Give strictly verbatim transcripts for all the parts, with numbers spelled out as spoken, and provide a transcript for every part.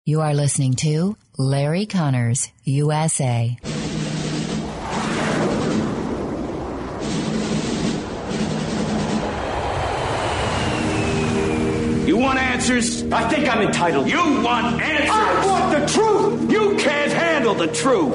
You are listening to Larry Connors, U S A. You want answers? I think I'm entitled. You want answers? I want the truth! You can't handle the truth.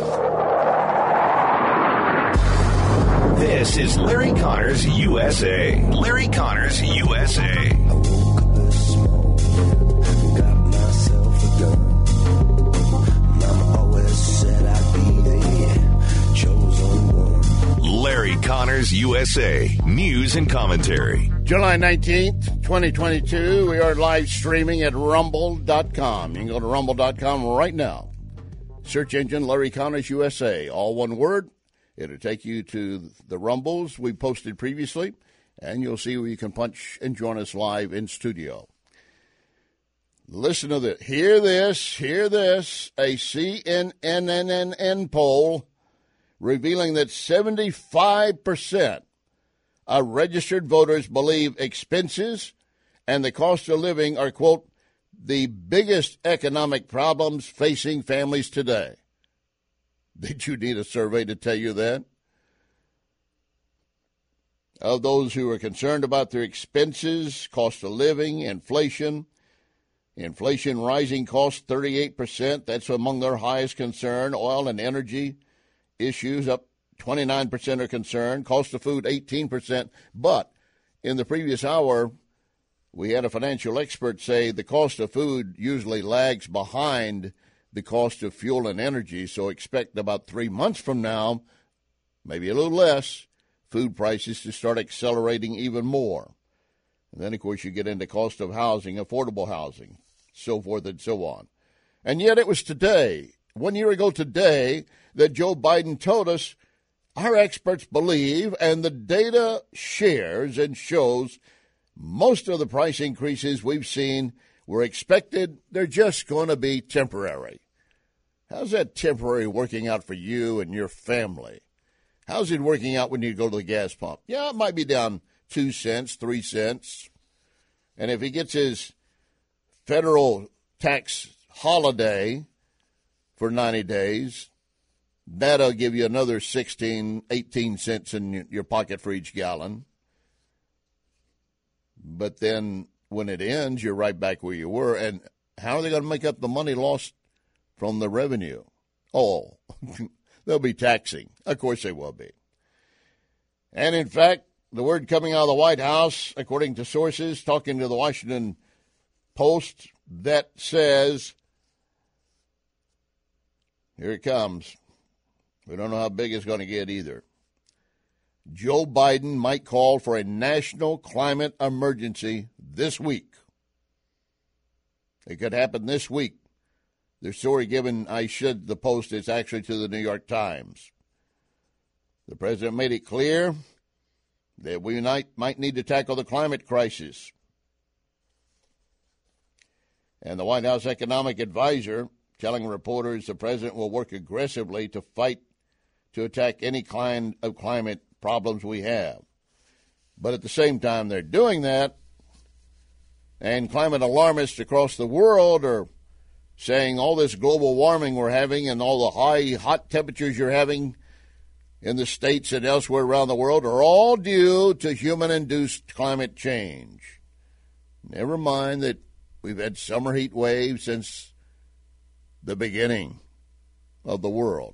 This is Larry Connors, U S A. Larry Connors, U S A. I woke up this morning, got myself a gun. Mama always said I'd be the chosen one. Larry Connors, U S A. News and commentary. July nineteenth, twenty twenty-two. We are live streaming at rumble dot com. You can go to rumble dot com right now. Search engine Larry Connors, U S A. All one word. It'll take you to the Rumbles we posted previously, and you'll see where you can punch and join us live in studio. Listen to this. Hear this. Hear this. A C N N poll revealing that seventy-five percent of registered voters believe expenses and the cost of living are, quote, the biggest economic problems facing families today. Did you need a survey to tell you that? Of those who are concerned about their expenses, cost of living, inflation, inflation rising costs thirty-eight percent. That's among their highest concern. Oil and energy issues up twenty-nine percent are concerned. Cost of food eighteen percent. But in the previous hour, we had a financial expert say the cost of food usually lags behind the cost of fuel and energy, so expect about three months from now, maybe a little less, food prices to start accelerating even more. And then, of course, you get into cost of housing, affordable housing, so forth and so on. And yet it was today, one year ago today, that Joe Biden told us our experts believe, and the data shares and shows, most of the price increases we've seen were expected. They're just going to be temporary. How's that temporary working out for you and your family? How's it working out when you go to the gas pump? Yeah, it might be down two cents, three cents. And if he gets his federal tax holiday for ninety days, that'll give you another sixteen, eighteen cents in your pocket for each gallon. But then when it ends, you're right back where you were. And how are they going to make up the money lost from the revenue? Oh, they'll be taxing. Of course they will be. And in fact, the word coming out of the White House, according to sources talking to the Washington Post, that says, here it comes. We don't know how big it's going to get either. Joe Biden might call for a national climate emergency this week. It could happen this week. The story given, I should, the Post, is actually to the New York Times. The president made it clear that we might, might need to tackle the climate crisis. And the White House economic advisor telling reporters the president will work aggressively to fight to attack any kind of climate problems we have. But at the same time they're doing that, and climate alarmists across the world are saying all this global warming we're having and all the high, hot temperatures you're having in the States and elsewhere around the world are all due to human-induced climate change. Never mind that we've had summer heat waves since the beginning of the world.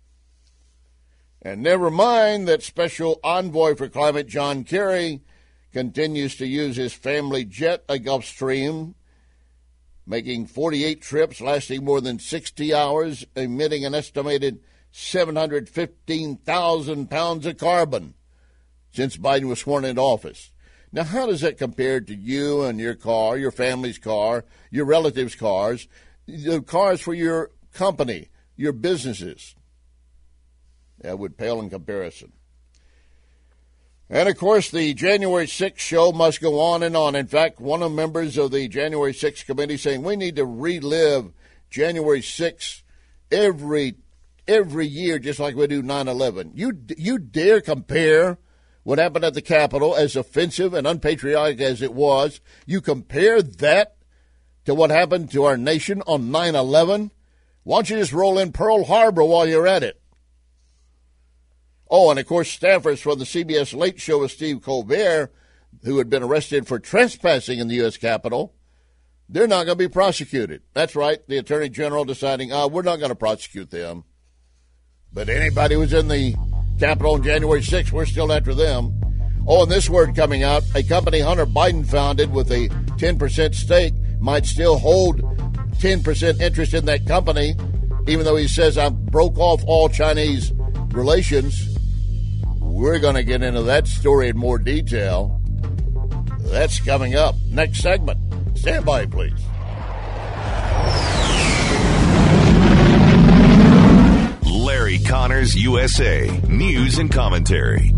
And never mind that special envoy for climate, John Kerry, continues to use his family jet, a Gulfstream, making forty-eight trips lasting more than sixty hours, emitting an estimated seven hundred fifteen thousand pounds of carbon since Biden was sworn into office. Now, how does that compare to you and your car, your family's car, your relatives' cars, the cars for your company, your businesses? That would pale in comparison. And, of course, the January sixth show must go on and on. In fact, one of the members of the January sixth committee saying we need to relive January sixth every every year just like we do nine eleven. You, you dare compare what happened at the Capitol, as offensive and unpatriotic as it was, you compare that to what happened to our nation on nine eleven? Why don't you just roll in Pearl Harbor while you're at it? Oh, and of course, staffers for the C B S Late Show with Steve Colbert, who had been arrested for trespassing in the U S Capitol, they're not going to be prosecuted. That's right, the Attorney General deciding, oh, we're not going to prosecute them. But anybody who was in the Capitol on January sixth, we're still after them. Oh, and this word coming out, a company Hunter Biden founded with a ten percent stake might still hold ten percent interest in that company, even though he says I broke off all Chinese relations. We're going to get into that story in more detail. That's coming up. Next segment. Stand by, please. Larry Connors, U S A. News and commentary.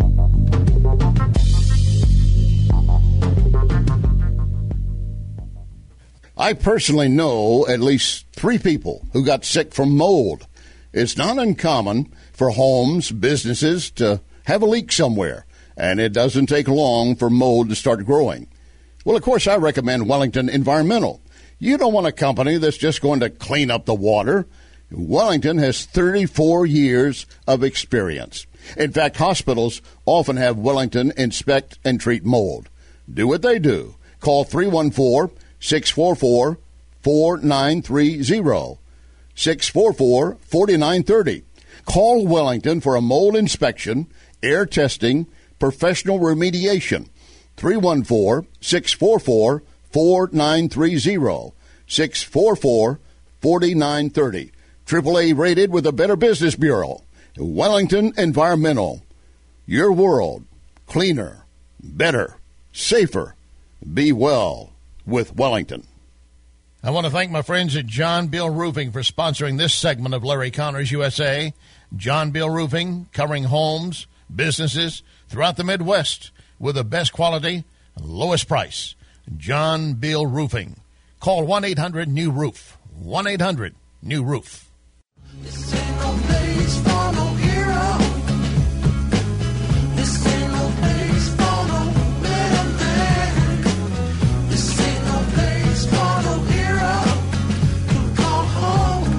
I personally know at least three people who got sick from mold. It's not uncommon for homes, businesses to have a leak somewhere, and it doesn't take long for mold to start growing. Well, of course, I recommend Wellington Environmental. You don't want a company that's just going to clean up the water. Wellington has thirty-four years of experience. In fact, hospitals often have Wellington inspect and treat mold. Do what they do. Call three one four, six four four, four nine three zero, six four four, four nine three zero. Call Wellington for a mold inspection, air testing, professional remediation. three one four, six four four, four nine three zero, six four four, four nine three zero. triple A rated with the Better Business Bureau. Wellington Environmental. Your world cleaner, better, safer. Be well with Wellington. I want to thank my friends at John Bill Roofing for sponsoring this segment of Larry Connors U S A. John Bill Roofing, covering homes, businesses throughout the Midwest with the best quality and lowest price. John Bill Roofing. Call one eight hundred new roof. one eight hundred new roof. This ain't no place for no hero. This ain't no place for no better man. This ain't no place for no hero to call home.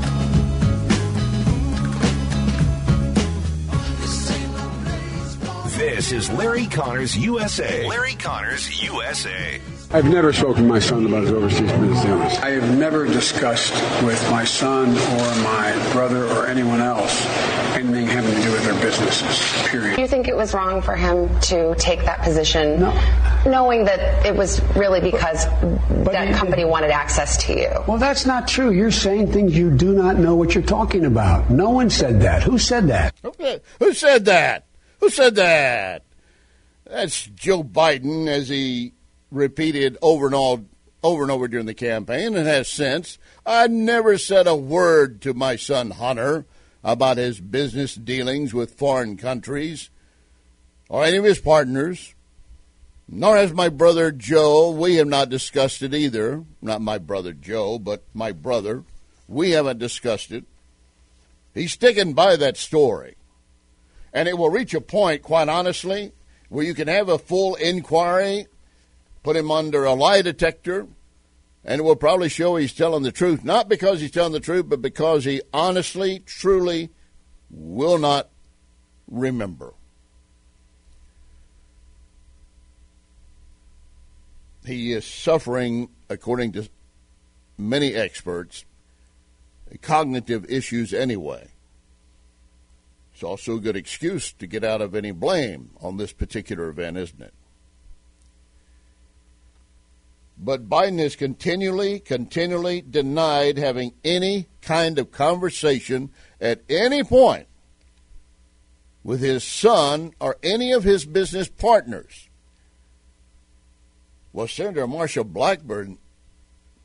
This ain't no place for. This is Larry Connors, U S A. Larry Connors, U S A. I've never spoken to my son about his overseas business dealings. I have never discussed with my son or my brother or anyone else anything having to do with their businesses, period. Do you think it was wrong for him to take that position, No. knowing that it was really because But that he- company wanted access to you? Well, that's not true. You're saying things you do not know what you're talking about. No one said that. Who said that? Okay. Who said that? Who said that? That's Joe Biden, as he repeated over and all, over and over during the campaign, and has since. I never said a word to my son Hunter about his business dealings with foreign countries or any of his partners, nor has my brother Joe. We have not discussed it either. Not my brother Joe, but my brother. We haven't discussed it. He's sticking by that story. And it will reach a point, quite honestly, where you can have a full inquiry, put him under a lie detector, and it will probably show he's telling the truth. Not because he's telling the truth, but because he honestly, truly will not remember. He is suffering, according to many experts, cognitive issues anyway. It's also a good excuse to get out of any blame on this particular event, isn't it? But Biden has continually, continually denied having any kind of conversation at any point with his son or any of his business partners. Well, Senator Marsha Blackburn,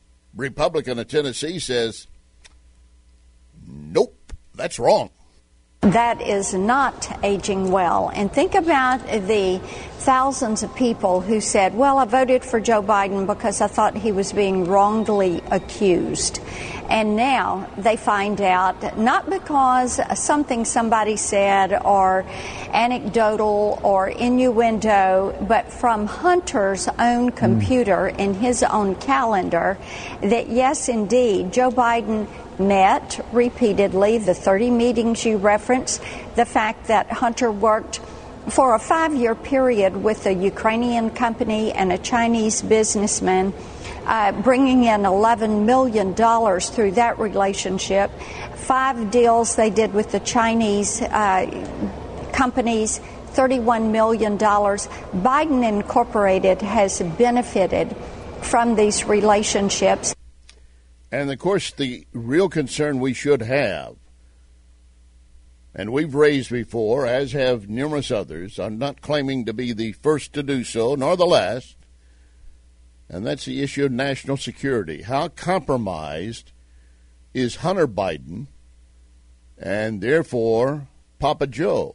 Republican of Tennessee, says, nope, that's wrong. That is not aging well. And think about the thousands of people who said, well, I voted for Joe Biden because I thought he was being wrongly accused. And now they find out, not because something somebody said or anecdotal or innuendo, but from Hunter's own computer in his own calendar, that yes, indeed, Joe Biden met repeatedly, the thirty meetings you referenced, the fact that Hunter worked for a five-year period with a Ukrainian company and a Chinese businessman, uh, bringing in eleven million dollars through that relationship, five deals they did with the Chinese uh, companies, thirty-one million dollars. Biden Incorporated has benefited from these relationships. And, of course, the real concern we should have, and we've raised before, as have numerous others, I'm not claiming to be the first to do so, nor the last, and that's the issue of national security. How compromised is Hunter Biden and, therefore, Papa Joe?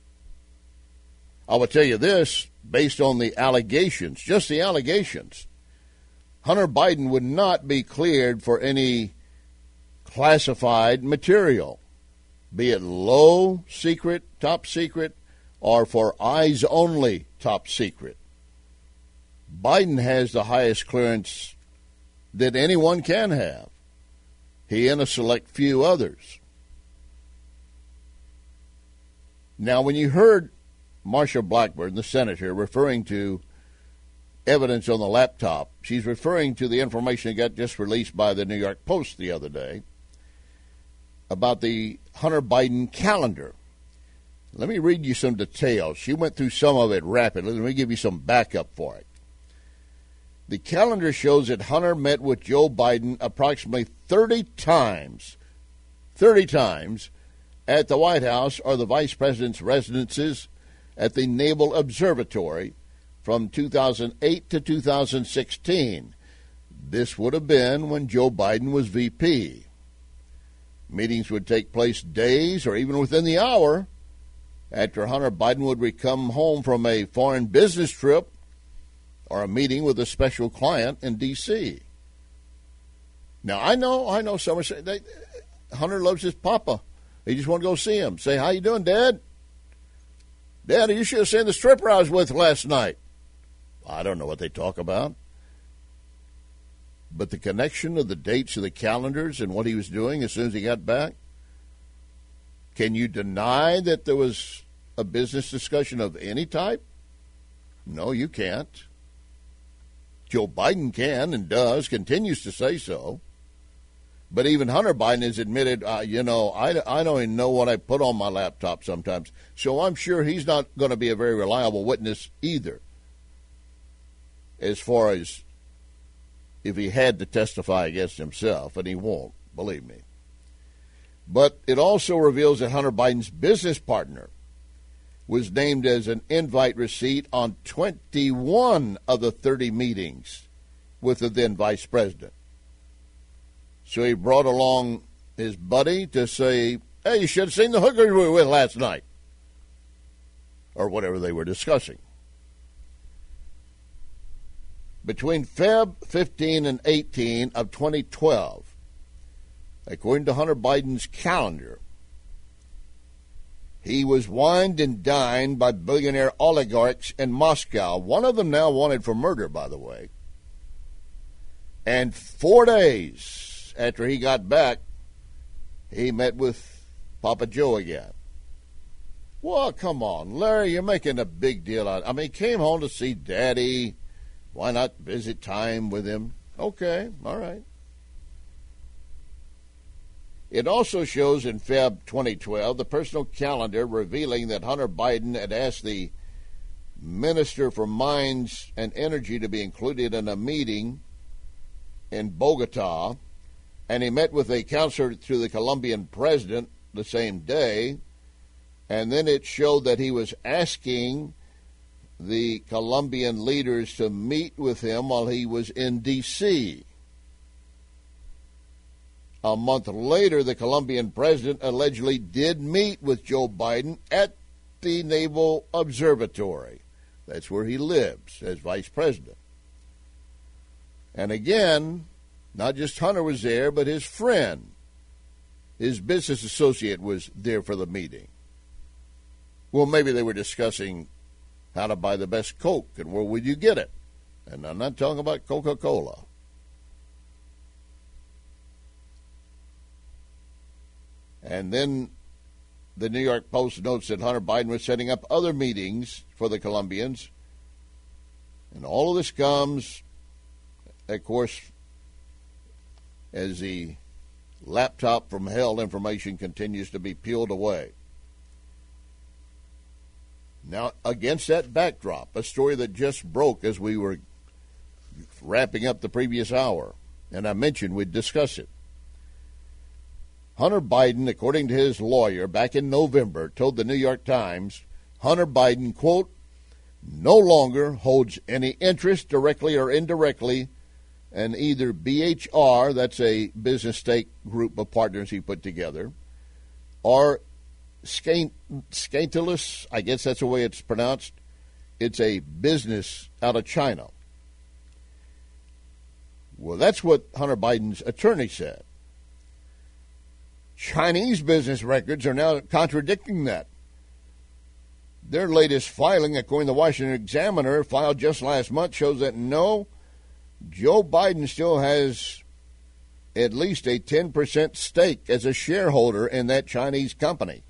I will tell you this, based on the allegations, just the allegations, Hunter Biden would not be cleared for any classified material, be it low secret, top secret, or for eyes only top secret. Biden has the highest clearance that anyone can have. He and a select few others. Now, when you heard Marsha Blackburn, the senator, referring to evidence on the laptop, she's referring to the information that got just released by the New York Post the other day about the Hunter Biden calendar. Let me read you some details. She went through some of it rapidly. Let me give you some backup for it. The calendar shows that Hunter met with Joe Biden approximately thirty times, thirty times at the White House or the vice president's residences at the Naval Observatory from two thousand eight to two thousand sixteen. This would have been when Joe Biden was V P. Meetings would take place days or even within the hour after Hunter Biden would come home from a foreign business trip or a meeting with a special client in D C Now, I know, I know some are saying they, Hunter loves his papa. He just want to go see him. Say, how you doing, Dad? Dad, you should have seen the stripper I was with last night. I don't know what they talk about. But the connection of the dates of the calendars and what he was doing as soon as he got back, can you deny that there was a business discussion of any type? No, you can't. Joe Biden can and does, continues to say so. But even Hunter Biden has admitted, uh, you know, I, I don't even know what I put on my laptop sometimes. So I'm sure he's not going to be a very reliable witness either, as far as if he had to testify against himself, and he won't, believe me. But it also reveals that Hunter Biden's business partner was named as an invite receipt on twenty-one of the thirty meetings with the then vice president. So he brought along his buddy to say, hey, you should have seen the hooker we were with last night, or whatever they were discussing. Between February fifteenth and eighteenth of twenty twelve, according to Hunter Biden's calendar, he was wined and dined by billionaire oligarchs in Moscow, one of them now wanted for murder, by the way. And four days after he got back, he met with Papa Joe again. Well, come on, Larry, you're making a big deal out of it. I mean, he came home to see Daddy. Why not visit time with him? Okay, all right. It also shows in February twenty twelve the personal calendar revealing that Hunter Biden had asked the Minister for Mines and Energy to be included in a meeting in Bogota, and he met with a counselor to the Colombian president the same day, and then it showed that he was asking the Colombian leaders to meet with him while he was in D C A month later, the Colombian president allegedly did meet with Joe Biden at the Naval Observatory. That's where he lives as vice president. And again, not just Hunter was there, but his friend, his business associate, was there for the meeting. Well, maybe they were discussing how to buy the best Coke and where would you get it. And I'm not talking about Coca-Cola. And then the New York Post notes that Hunter Biden was setting up other meetings for the Colombians. And all of this comes, of course, as the laptop from hell information continues to be peeled away. Now, against that backdrop, a story that just broke as we were wrapping up the previous hour, and I mentioned we'd discuss it. Hunter Biden, according to his lawyer, back in November, told the New York Times, Hunter Biden, quote, no longer holds any interest, directly or indirectly, in either B H R, that's a business stake group of partners he put together, or Scantilus, I guess that's the way it's pronounced. It's a business out of China. Well, that's what Hunter Biden's attorney said. Chinese business records are now contradicting that. Their latest filing, according to the Washington Examiner, filed just last month, shows that no, Joe Biden still has at least a ten percent stake as a shareholder in that Chinese company.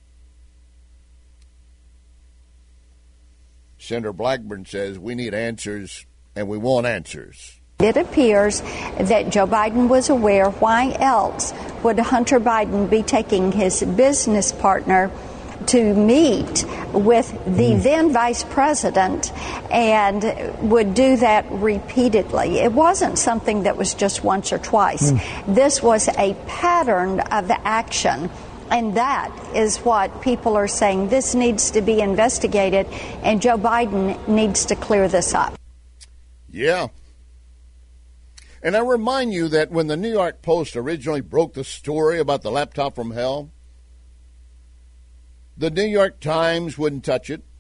Senator Blackburn says we need answers, and we want answers. It appears that Joe Biden was aware. Why else would Hunter Biden be taking his business partner to meet with the mm. then vice president and would do that repeatedly? It wasn't something that was just once or twice. Mm. This was a pattern of action. And that is what people are saying. This needs to be investigated, and Joe Biden needs to clear this up. Yeah. And I remind you that when the New York Post originally broke the story about the laptop from hell, the New York Times wouldn't touch it.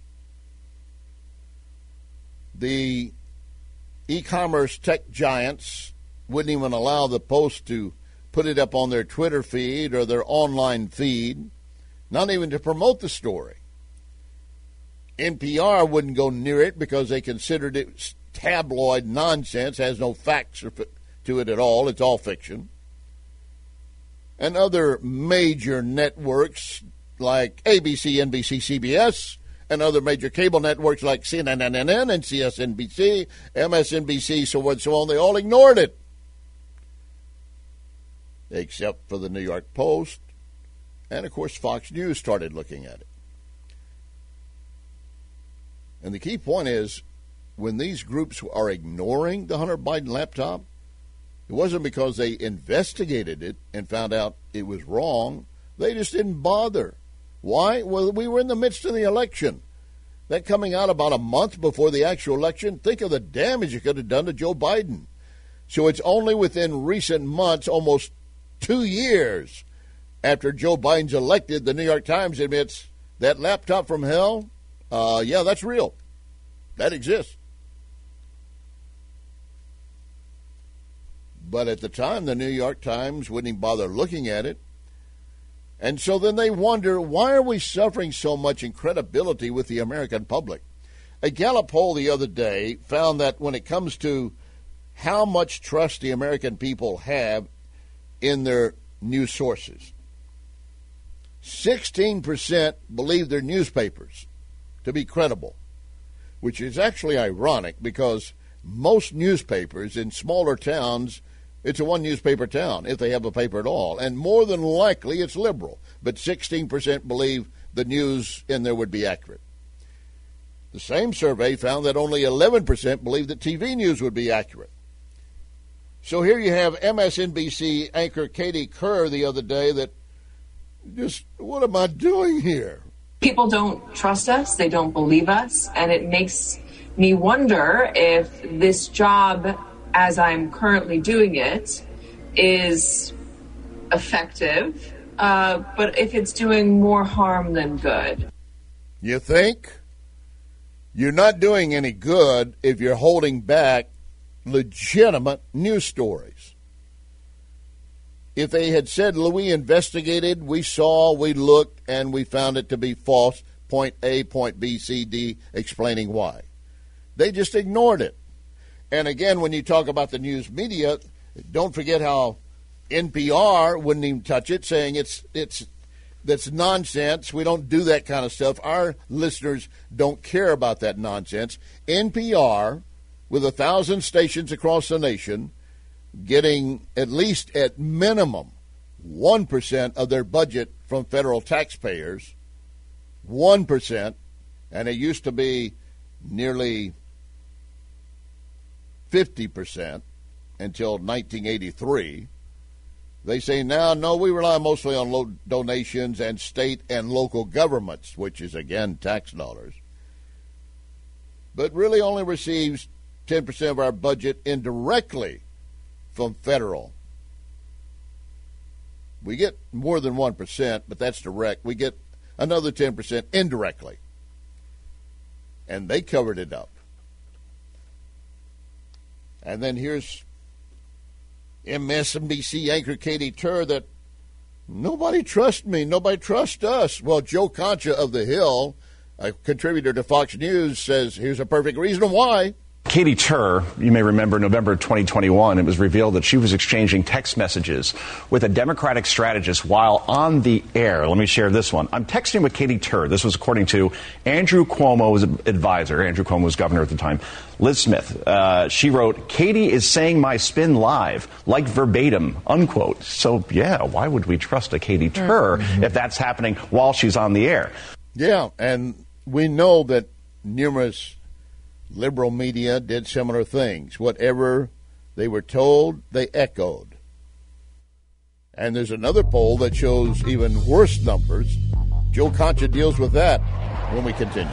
The e-commerce tech giants wouldn't even allow the Post to put it up on their Twitter feed or their online feed, not even to promote the story. N P R wouldn't go near it because they considered it tabloid nonsense, has no facts to it at all. It's all fiction. And other major networks like A B C, N B C, C B S, and other major cable networks like C N N and C S N B C, M S N B C, so on and so on, they all ignored it. Except for the New York Post, and of course Fox News started looking at it. And the key point is, when these groups are ignoring the Hunter Biden laptop, it wasn't because they investigated it and found out it was wrong. They just didn't bother. Why? Well, we were in the midst of the election. That coming out about a month before the actual election, think of the damage it could have done to Joe Biden. So it's only within recent months, almost two years after Joe Biden's elected, the New York Times admits that laptop from hell, uh, yeah, that's real. That exists. But at the time, the New York Times wouldn't even bother looking at it. And so then they wonder, why are we suffering so much in credibility with the American public? A Gallup poll the other day found that when it comes to how much trust the American people have in their news sources, sixteen percent believe their newspapers to be credible, which is actually ironic because most newspapers in smaller towns, it's a one newspaper town, if they have a paper at all, and more than likely it's liberal, but sixteen percent believe the news in there would be accurate. The same survey found that only eleven percent believe that T V news would be accurate. So here you have M S N B C anchor Katie Kerr the other day that just, what am I doing here? People don't trust us, they don't believe us, and it makes me wonder if this job, as I'm currently doing it, is effective, uh, but if it's doing more harm than good. You think? You're not doing any good if you're holding back legitimate news stories. If they had said, we investigated, we saw, we looked, and we found it to be false, point A, point B, C, D, explaining why. They just ignored it. And again, when you talk about the news media, don't forget how N P R wouldn't even touch it, saying it's it's that's nonsense. We don't do that kind of stuff. Our listeners don't care about that nonsense. N P R, with a thousand stations across the nation, getting at least at minimum one percent of their budget from federal taxpayers, one percent, and it used to be nearly fifty percent until nineteen eighty-three. They say now, no, we rely mostly on low donations and state and local governments, which is, again, tax dollars, but really only receives ten percent of our budget indirectly from federal. We get more than one percent, but that's direct. We get another ten percent indirectly. And they covered it up. And then here's M S N B C anchor Katy Tur that nobody trusts me, nobody trusts us. Well, Joe Concha of The Hill, a contributor to Fox News, says here's a perfect reason why. Katy Tur, you may remember November twenty twenty-one, it was revealed that she was exchanging text messages with a Democratic strategist while on the air. Let me share this one. I'm texting with Katy Tur. This was according to Andrew Cuomo's advisor. Andrew Cuomo was governor at the time. Liz Smith. Uh, she wrote, Katy is saying my spin live, like verbatim, unquote. So, yeah, why would we trust a Katy Tur mm-hmm. if that's happening while she's on the air? Yeah, and we know that numerous liberal media did similar things. Whatever they were told, they echoed. And there's another poll that shows even worse numbers. Joe Concha deals with that when we continue.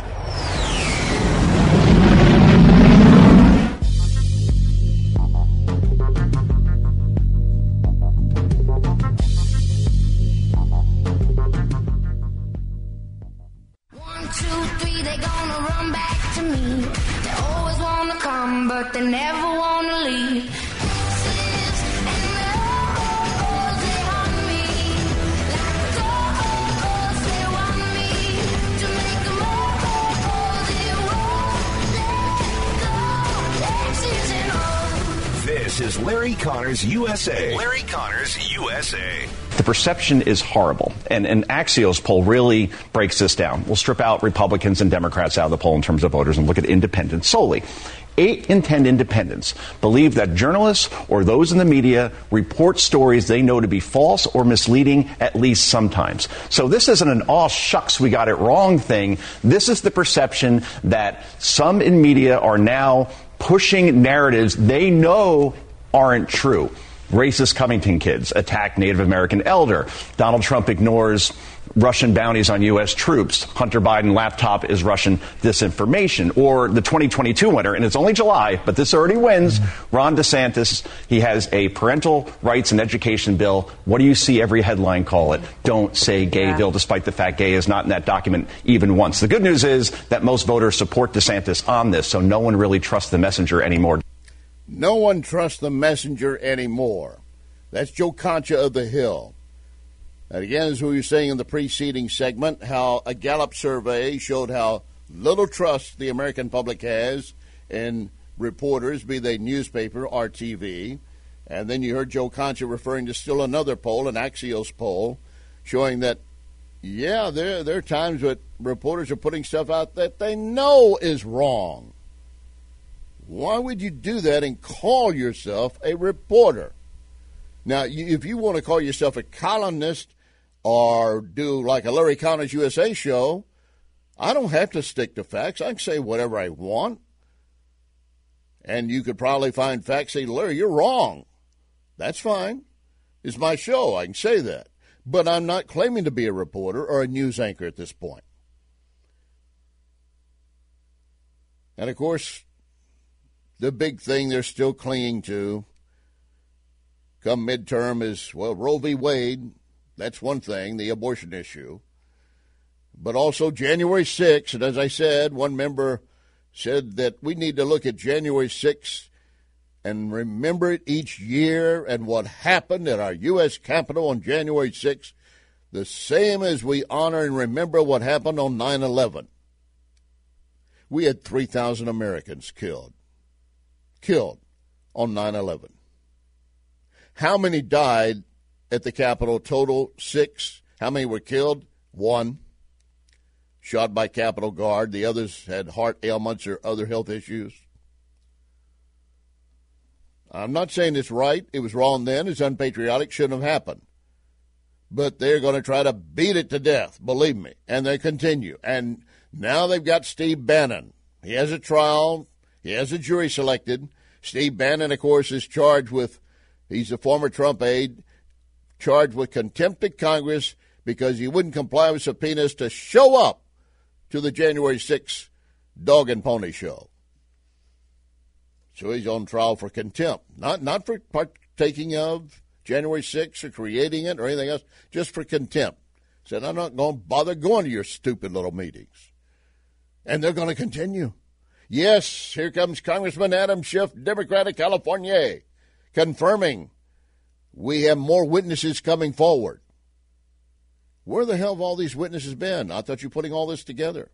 One, two, three, they gonna run back to me. But they never want to leave. This is Larry Connors U S A. Larry Connors U S A. The perception is horrible, and an Axios poll really breaks this down. We'll strip out Republicans and Democrats out of the poll in terms of voters and look at independents solely. Eight in ten independents believe that journalists or those in the media report stories they know to be false or misleading at least sometimes. So this isn't an "aw shucks, we got it wrong" thing. This is the perception that some in media are now pushing narratives they know aren't true. Racist Covington kids attack Native American elder. Donald Trump ignores Russian bounties on U S troops. Hunter Biden laptop is Russian disinformation. Or the twenty twenty-two winner, and it's only July, but this already wins, Ron DeSantis. He has a parental rights and education bill. What do you see every headline call it? Don't say gay yeah. bill, despite the fact gay is not in that document even once. The good news is that most voters support DeSantis on this, so no one really trusts the messenger anymore. No one trusts the messenger anymore. That's Joe Concha of The Hill. And again, as we were saying in the preceding segment, how a Gallup survey showed how little trust the American public has in reporters, be they newspaper or T V. And then you heard Joe Concha referring to still another poll, an Axios poll, showing that, yeah, there, there are times that reporters are putting stuff out that they know is wrong. Why would you do that and call yourself a reporter? Now, you, if you want to call yourself a columnist or do like a Larry Connors U S A show, I don't have to stick to facts. I can say whatever I want. And you could probably find facts say, Larry, you're wrong. That's fine. It's my show. I can say that. But I'm not claiming to be a reporter or a news anchor at this point. And, of course, the big thing they're still clinging to come midterm is, well, Roe v. Wade. That's one thing, the abortion issue. But also January sixth, and as I said, one member said that we need to look at January sixth and remember it each year and what happened at our U S Capitol on January sixth, the same as we honor and remember what happened on nine eleven. We had three thousand Americans killed, killed on nine eleven. How many died at the Capitol? Total, six. How many were killed? One. Shot by Capitol Guard. The others had heart ailments or other health issues. I'm not saying it's right. It was wrong then. It's unpatriotic. Shouldn't have happened. But they're going to try to beat it to death, believe me. And they continue. And now they've got Steve Bannon. He has a trial. He has a jury selected. Steve Bannon, of course, is charged with, he's a former Trump aide, charged with contempt of Congress because he wouldn't comply with subpoenas to show up to the January sixth dog and pony show. So he's on trial for contempt, not not for partaking of January sixth or creating it or anything else, just for contempt. Said, I'm not going to bother going to your stupid little meetings. And they're going to continue. Yes, here comes Congressman Adam Schiff, Democrat of California, confirming we have more witnesses coming forward. Where the hell have all these witnesses been? I thought you were putting all this together.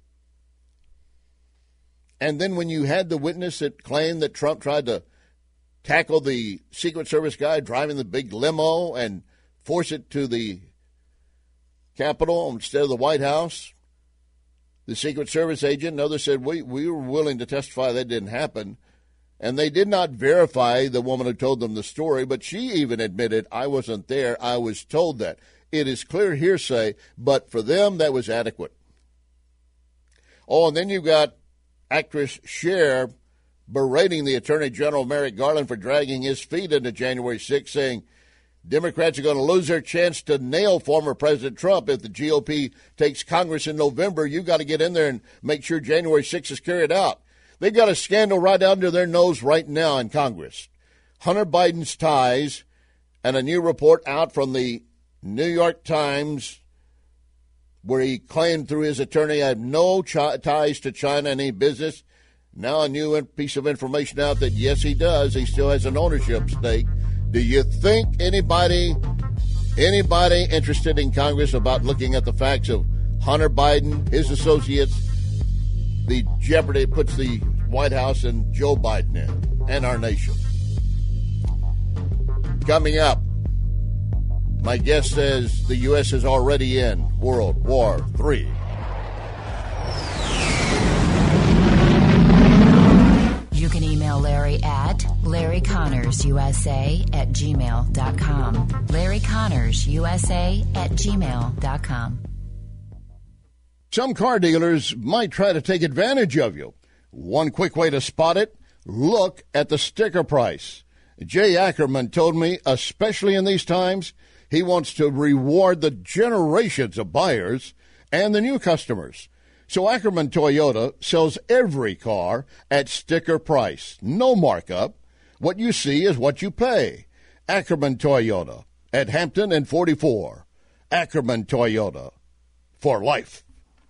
And then when you had the witness that claimed that Trump tried to tackle the Secret Service guy driving the big limo and force it to the Capitol instead of the White House, the Secret Service agent and others said, we, we were willing to testify that didn't happen. And they did not verify the woman who told them the story, but she even admitted, I wasn't there, I was told that. It is clear hearsay, but for them, that was adequate. Oh, and then you got actress Cher berating the Attorney General Merrick Garland for dragging his feet into January sixth, saying Democrats are going to lose their chance to nail former President Trump if the G O P takes Congress in November. You got to get in there and make sure January sixth is carried out. They've got a scandal right under their nose right now in Congress. Hunter Biden's ties and a new report out from the New York Times where he claimed through his attorney I have no ch- ties to China and any business. Now a new piece of information out that, yes, he does. He still has an ownership stake. Do you think anybody, anybody interested in Congress about looking at the facts of Hunter Biden, his associates, the jeopardy it puts the White House and Joe Biden in, and our nation? Coming up, my guest says the U S is already in World War Three. You can email Larry at Larry Connors U S A at gmail dot com. Larry Connors U S A at gmail dot com. Some car dealers might try to take advantage of you. One quick way to spot it, look at the sticker price. Jay Ackerman told me, especially in these times, he wants to reward the generations of buyers and the new customers. So Ackerman Toyota sells every car at sticker price. No markup. What you see is what you pay. Ackerman Toyota at Hampton and forty-four. Ackerman Toyota for life.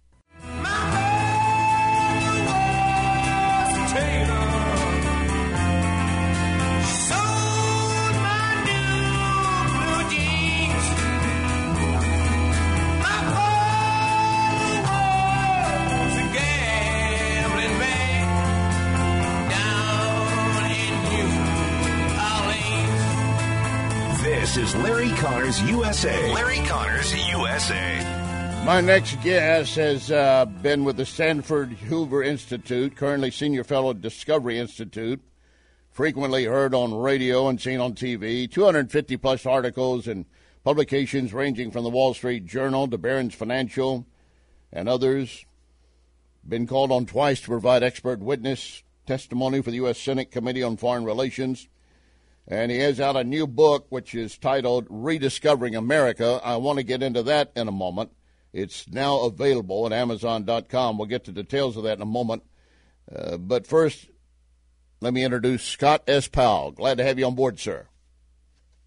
This is Larry Connors U S A. Larry Connors U S A. My next guest has uh, been with the Sanford Hoover Institute, currently senior fellow at Discovery Institute, frequently heard on radio and seen on T V, two hundred fifty plus articles and publications ranging from the Wall Street Journal to Barron's Financial and others. Been called on twice to provide expert witness testimony for the U S Senate Committee on Foreign Relations. And he has out a new book, which is titled Rediscovering America. I want to get into that in a moment. It's now available at amazon dot com. We'll get to details of that in a moment. Uh, but first, let me introduce Scott S. Powell. Glad to have you on board, sir.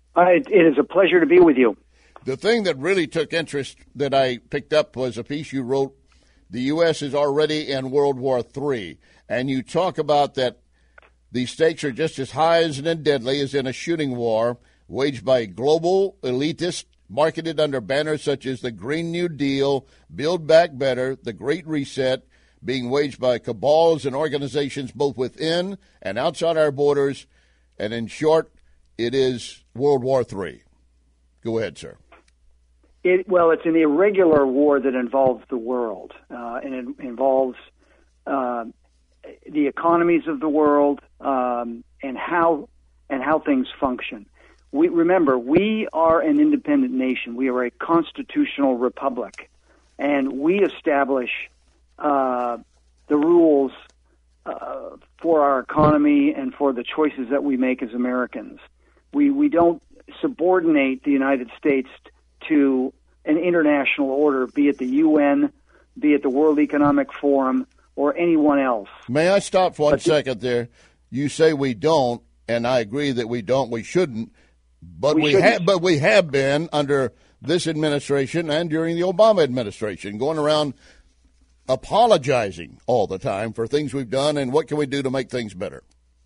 Uh, it, it is a pleasure to be with you. The thing that really took interest that I picked up was a piece you wrote. The U S is already in World War Three, and you talk about that the stakes are just as high as and deadly as in a shooting war waged by global elitists marketed under banners such as the Green New Deal, Build Back Better, the Great Reset, being waged by cabals and organizations both within and outside our borders. And in short, it is World War Three. Go ahead, sir. It, well, it's an irregular war that involves the world, uh, and it involves uh, the economies of the world um, and how and how things function. We remember we are an independent nation. We are a constitutional republic, and we establish uh, the rules uh, for our economy and for the choices that we make as Americans. We we don't subordinate the United States to an international order, be it the U N, be it the World Economic Forum, or anyone else. May I stop for one but second there? You say we don't, and I agree that we don't, we shouldn't, but we, we have but we have been under this administration and during the Obama administration, going around apologizing all the time for things we've done and what can we do to make things better.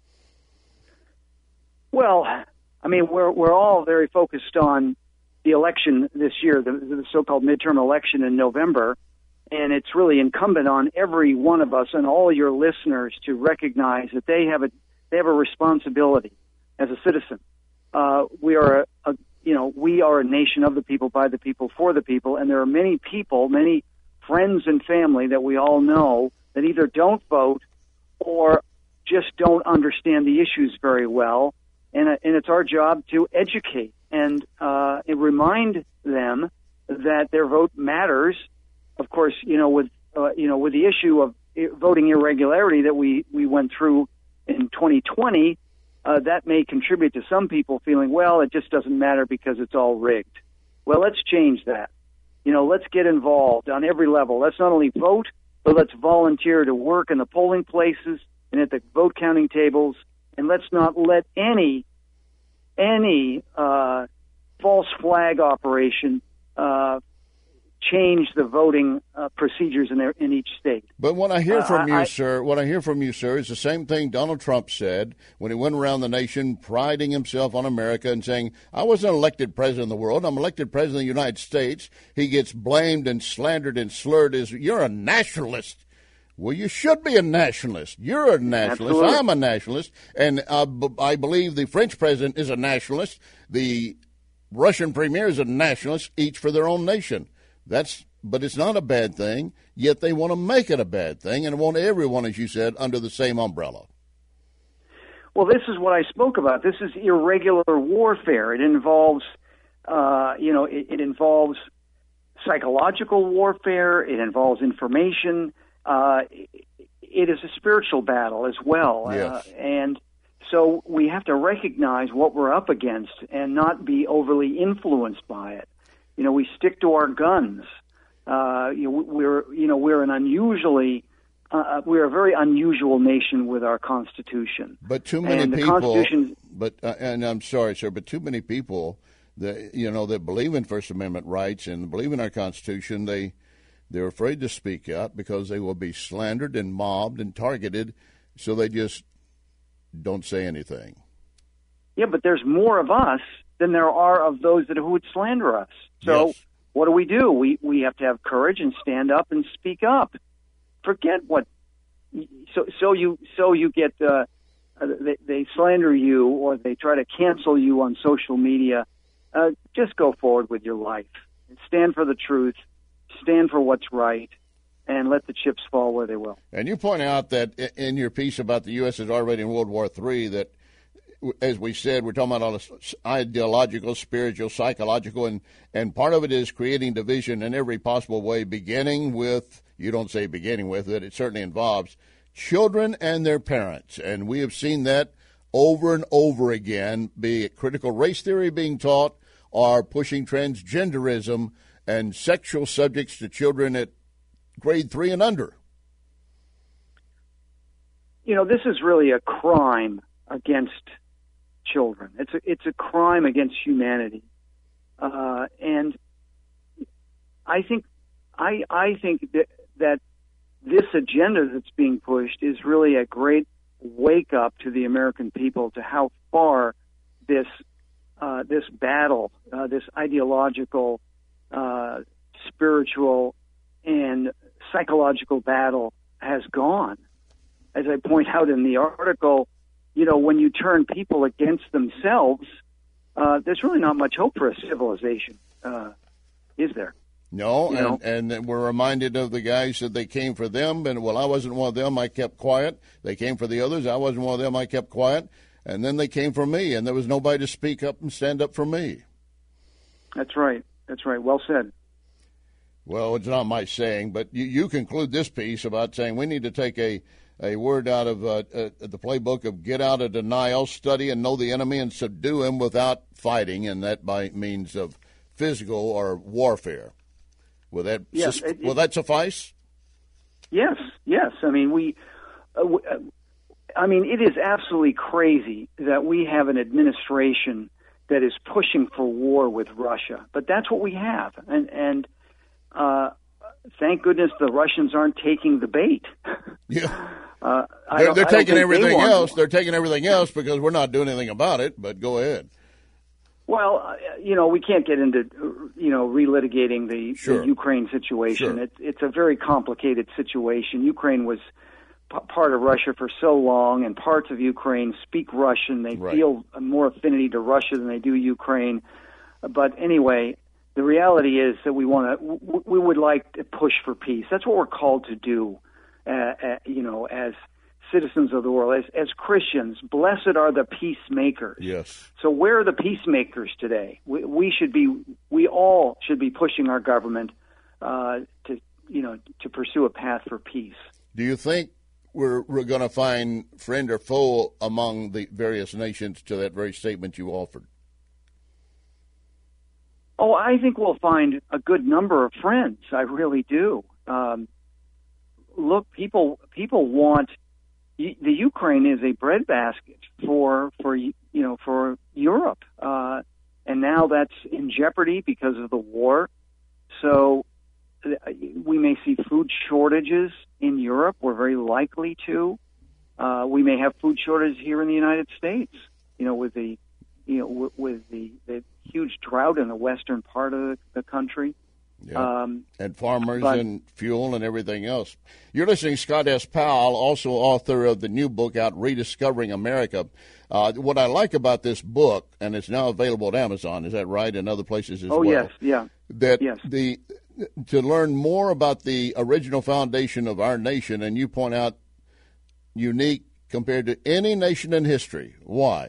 Well, I mean, we're we're all very focused on the election this year, the, the so-called midterm election in November, and it's really incumbent on every one of us and all your listeners to recognize that they have a they have a responsibility as a citizen. Uh, we are a, a you know we are a nation of the people, by the people, for the people, and there are many people, many friends and family that we all know that either don't vote or just don't understand the issues very well. And, and it's our job to educate and, uh, and remind them that their vote matters. Of course, you know, with uh, you know, with the issue of voting irregularity that we, we went through in twenty twenty, uh, that may contribute to some people feeling, well, it just doesn't matter because it's all rigged. Well, let's change that. You know, let's get involved on every level. Let's not only vote, but let's volunteer to work in the polling places and at the vote counting tables. And let's not let any any uh, false flag operation uh, change the voting uh, procedures in, their, in each state. But what I hear Uh, from you, I- sir, what I hear from you, sir, is the same thing Donald Trump said when he went around the nation priding himself on America and saying, I wasn't elected president of the world, I'm elected president of the United States. He gets blamed and slandered and slurred as, you're a nationalist. Well, you should be a nationalist. You're a nationalist. Absolutely. I'm a nationalist. And uh, b- I believe the French president is a nationalist. The Russian premier is a nationalist, each for their own nation. That's, but it's not a bad thing, yet they want to make it a bad thing and want everyone, as you said, under the same umbrella. Well, this is what I spoke about. This is irregular warfare. It involves, uh, you know, it, it involves psychological warfare. It involves information. Uh, it is a spiritual battle as well. Yes. Uh, and so we have to recognize what we're up against and not be overly influenced by it. You know, we stick to our guns. Uh, you know, we're, you know, we're an unusually, uh, we're a very unusual nation with our Constitution. But too many and the people, Constitution, but uh, and I'm sorry, sir, but too many people that, you know, that believe in First Amendment rights and believe in our Constitution, they, they're afraid to speak out because they will be slandered and mobbed and targeted, so they just don't say anything. Yeah, but there's more of us than there are of those that who would slander us. So Yes. what do we do? We we have to have courage and stand up and speak up. Forget what. So so you so you get uh, they, they slander you or they try to cancel you on social media. Uh, just go forward with your life. Stand for the truth. Stand for what's right, and let the chips fall where they will. And you point out that i- in your piece about the U S is already in World War Three, that, as we said, we're talking about all this ideological, spiritual, psychological, and, and part of it is creating division in every possible way, beginning with, you don't say beginning with, that it certainly involves children and their parents. And we have seen that over and over again, be it critical race theory being taught or pushing transgenderism and sexual subjects to children at grade three and under. You know, this is really a crime against children. It's a, it's a crime against humanity. Uh, and I think I I think that, that this agenda that's being pushed is really a great wake up to the American people to how far this uh, this battle, uh, this ideological, uh, spiritual, and psychological battle has gone. As I point out in the article, you know, when you turn people against themselves, uh, there's really not much hope for a civilization, uh, is there? No, You and, know? and we're reminded of the guys that they came for them, and well, I wasn't one of them, I kept quiet. They came for the others, I wasn't one of them, I kept quiet. And then they came for me, and there was nobody to speak up and stand up for me. That's right. That's right. Well said. Well, it's not my saying, but you, you conclude this piece about saying we need to take a, a word out of uh, uh, the playbook of get out of denial, study and know the enemy, and subdue him without fighting, and that by means of physical or warfare. Will that, Yes, sus- it- will that suffice? Yes, yes. I mean, we. Uh, w- uh, I mean, it is absolutely crazy that we have an administration that is pushing for war with Russia. But that's what we have, and and uh, thank goodness the Russians aren't taking the bait. Yeah, uh, I they're, don't- they're I don't taking think they everything want- else. They're taking everything else because we're not doing anything about it. But go ahead. Well, uh, you know, we can't get into, uh, you know, relitigating the, Sure. the Ukraine situation. Sure. It's it's a very complicated situation. Ukraine was p- part of Russia for so long, and parts of Ukraine speak Russian. They Right. feel more affinity to Russia than they do Ukraine. But anyway, the reality is that we want to, w- we would like to push for peace. That's what we're called to do, uh, uh, you know, as citizens of the world, as, as Christians. Blessed are the peacemakers. Yes. So where are the peacemakers today? We, we should be, we all should be pushing our government uh, to, you know, to pursue a path for peace. Do you think we're, we're going to find friend or foe among the various nations to that very statement you offered? Oh, I think we'll find a good number of friends. I really do. Um, look, people people want the Ukraine is a breadbasket for for you know for Europe, uh, and now that's in jeopardy because of the war. So uh, we may see food shortages in Europe. We're very likely to. Uh, we may have food shortages here in the United States. You know, with the you know with, with the, the huge drought in the western part of the, the country. Yeah. Um, and farmers but- and fuel and everything else. You're listening to Scott S. Powell, also author of the new book out, Rediscovering America. Uh, what I like about this book, and it's now available at Amazon, is that right, and other places as oh well? yes, yeah. That Yes. the to learn more about the original foundation of our nation, and you point out unique compared to any nation in history. Why?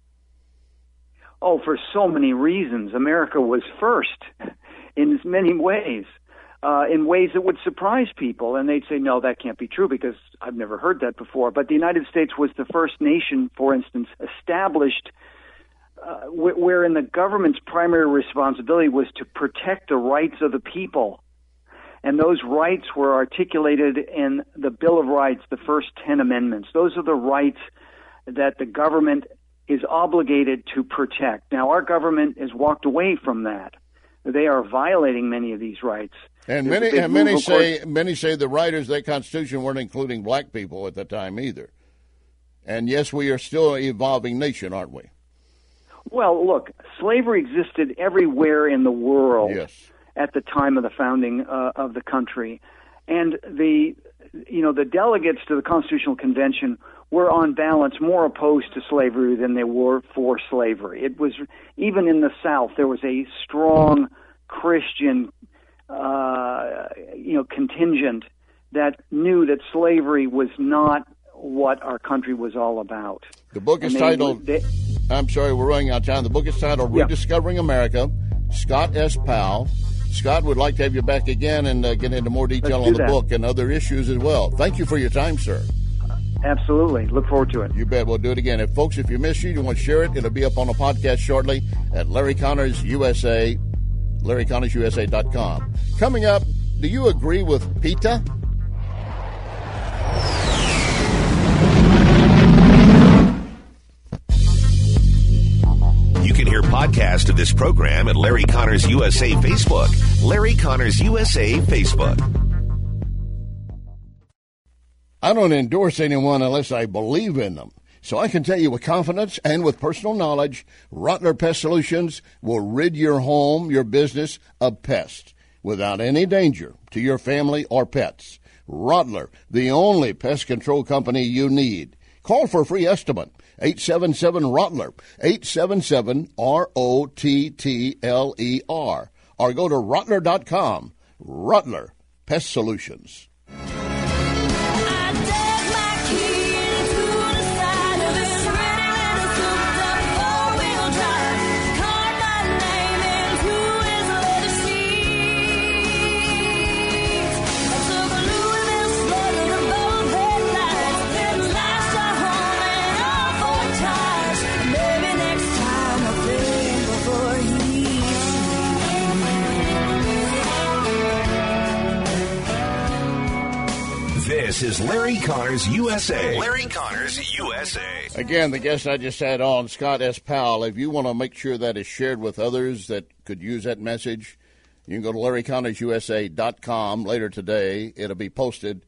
Oh, for so many reasons. America was first in many ways, uh, in ways that would surprise people. And they'd say, no, that can't be true because I've never heard that before. But the United States was the first nation, for instance, established uh, wh- wherein the government's primary responsibility was to protect the rights of the people. And those rights were articulated in the Bill of Rights, the first ten amendments. Those are the rights that the government is obligated to protect. Now, our government has walked away from that. They are violating many of these rights. And There's a many big and many move, of course- say many say the writers of that Constitution weren't including black people at the time either. And yes, we are still an evolving nation, aren't we? Well, look, slavery existed everywhere in the world Yes. at the time of the founding uh, of the country, and the you know the delegates to the Constitutional Convention were on balance more opposed to slavery than they were for slavery. It was even in the South there was a strong Christian uh, you know contingent that knew that slavery was not what our country was all about. The book is And they- titled, they- I'm sorry, we're running out of time. The book is titled Yeah. Rediscovering America, Scott S. Powell. Scott would like to have you back again and uh, get into more detail Let's on do the that. book and other issues as well. Thank you for your time, sir. Absolutely. Look forward to it. You bet. We'll do it again. If folks, if you missed it, you want to share it, it'll be up on a podcast shortly at Larry Connors U S A, Larry Connors U S A dot com. Coming up, do you agree with PETA? can hear podcasts of this program at Larry Connors U S A Facebook. Larry Connors U S A Facebook. I don't endorse anyone unless I believe in them. So I can tell you with confidence and with personal knowledge, Rottler Pest Solutions will rid your home, your business of pests without any danger to your family or pets. Rottler, the only pest control company you need. Call for a free estimate. eight seven seven Rottler, eight seven seven R O T T L E R. Or go to Rottler dot com. Rottler Pest Solutions. This is Larry Connors U S A. Larry Connors U S A. Again, the guest I just had on, Scott S. Powell. If you want to make sure that is shared with others that could use that message, you can go to Larry Connors U S A dot com later today. It'll be posted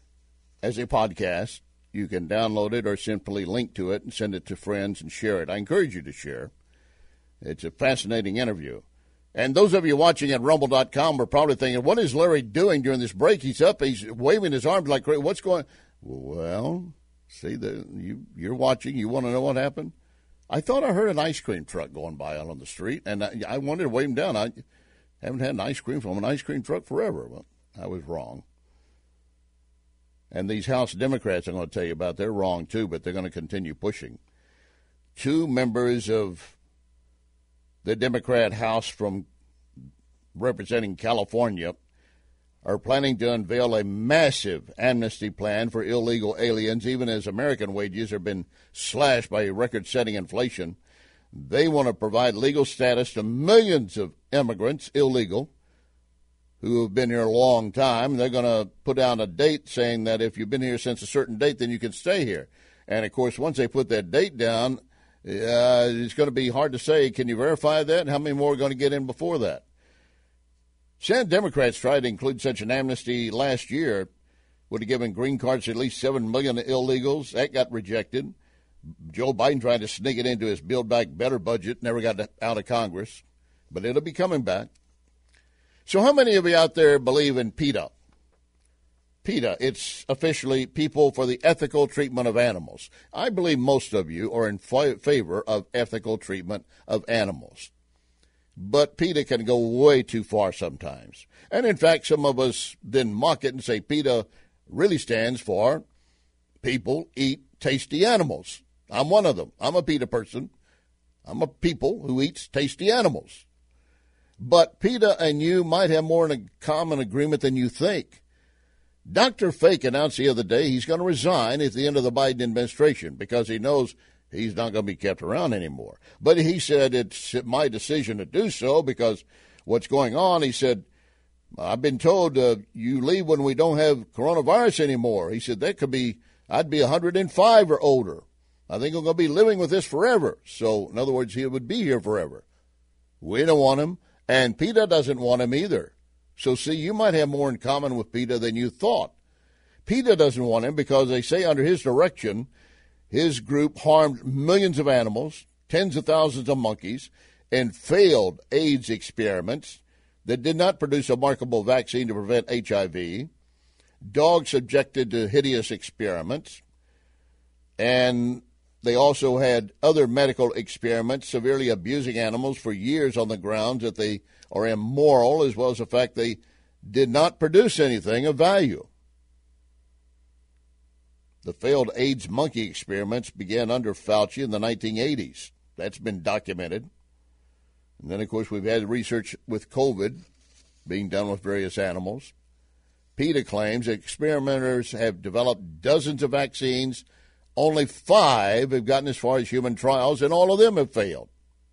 as a podcast. You can download it or simply link to it and send it to friends and share it. I encourage you to share. It's a fascinating interview. And those of you watching at rumble dot com are probably thinking, what is Larry doing during this break? He's up, he's waving his arms like crazy. What's going on? Well, see, the, you, you're watching. You want to know what happened? I thought I heard an ice cream truck going by out on the street, and I, I wanted to wave him down. I haven't had an ice cream from an ice cream truck forever. Well, I was wrong. And these House Democrats I'm going to tell you about, they're wrong too, but they're going to continue pushing. Two members of the Democrat House from representing California are planning to unveil a massive amnesty plan for illegal aliens, even as American wages have been slashed by record-setting inflation. They want to provide legal status to millions of immigrants, illegal, who have been here a long time. They're going to put down a date saying that if you've been here since a certain date, then you can stay here. And, of course, once they put that date down, Uh, it's going to be hard to say, can you verify that? And how many more are going to get in before that? Senate Democrats tried to include such an amnesty last year. Would have given green cards to at least seven million illegals. That got rejected. Joe Biden tried to sneak it into his Build Back Better budget. Never got out of Congress. But it'll be coming back. So how many of you out there believe in PETA? PETA, it's officially People for the Ethical Treatment of Animals. I believe most of you are in f- favor of ethical treatment of animals. But PETA can go way too far sometimes. And, in fact, some of us then mock it and say PETA really stands for People Eat Tasty Animals. I'm one of them. I'm a PETA person. I'm a people who eats tasty animals. But PETA and you might have more in a common agreement than you think. Doctor Fake announced the other day he's going to resign at the end of the Biden administration because he knows he's not going to be kept around anymore. But he said it's my decision to do so because what's going on, he said, I've been told uh, you leave when we don't have coronavirus anymore. He said that could be, I'd be one hundred five or older. I think I'm going to be living with this forever. So, in other words, he would be here forever. We don't want him, and PETA doesn't want him either. So, see, you might have more in common with PETA than you thought. PETA doesn't want him because they say under his direction, his group harmed millions of animals, tens of thousands of monkeys, and failed AIDS experiments that did not produce a marketable vaccine to prevent H I V, dogs subjected to hideous experiments, and they also had other medical experiments severely abusing animals for years on the grounds that they are immoral, as well as the fact they did not produce anything of value. The failed AIDS monkey experiments began under Fauci in the nineteen eighties. That's been documented. And then, of course, we've had research with COVID being done with various animals. PETA claims that experimenters have developed dozens of vaccines. Only five have gotten as far as human trials, and all of them have failed.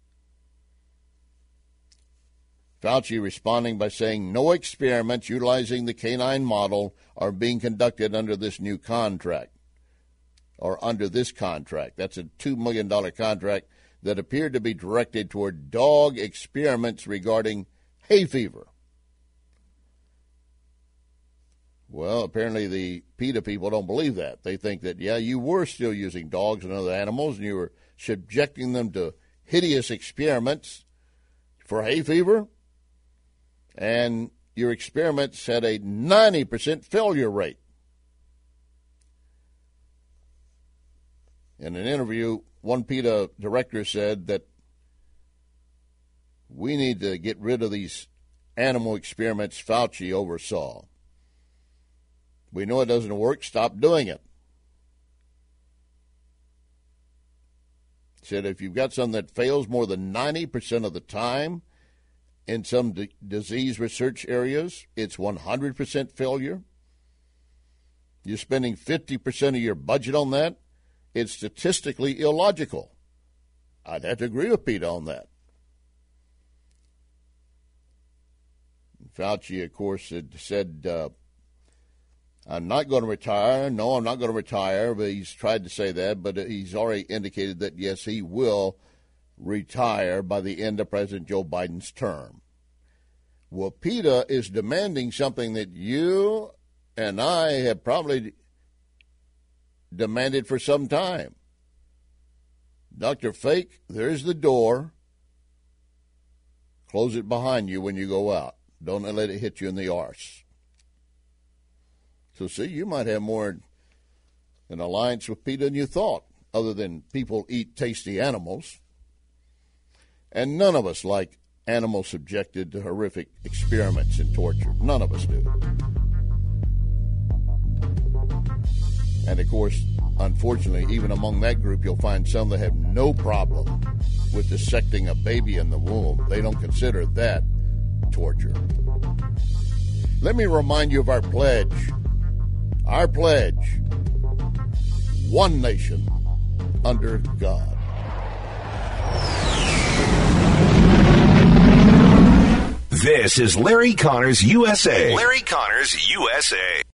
Fauci responding by saying no experiments utilizing the canine model are being conducted under this new contract, or under this contract. That's a two million dollars contract that appeared to be directed toward dog experiments regarding hay fever. Well, apparently the PETA people don't believe that. They think that, yeah, you were still using dogs and other animals, and you were subjecting them to hideous experiments for hay fever, and your experiments had a ninety percent failure rate. In an interview, one PETA director said that we need to get rid of these animal experiments Fauci oversaw. We know it doesn't work. Stop doing it. He said if you've got something that fails more than ninety percent of the time in some d- disease research areas, it's one hundred percent failure. You're spending fifty percent of your budget on that. It's statistically illogical. I'd have to agree with PETA on that. Fauci, of course, had said, uh, I'm not going to retire. No, I'm not going to retire. But he's tried to say that, but he's already indicated that, yes, he will retire by the end of President Joe Biden's term. Well, PETA is demanding something that you and I have probably demanded for some time. Doctor Fake, there's the door. Close it behind you when you go out. Don't let it hit you in the arse. So, see, you might have more an alliance with PETA than you thought, other than people eat tasty animals. And none of us like animals subjected to horrific experiments and torture. None of us do. And, of course, unfortunately, even among that group, you'll find some that have no problem with dissecting a baby in the womb. They don't consider that torture. Let me remind you of our pledge. Our pledge, one nation under God. This is Larry Connors U S A. Larry Connors U S A.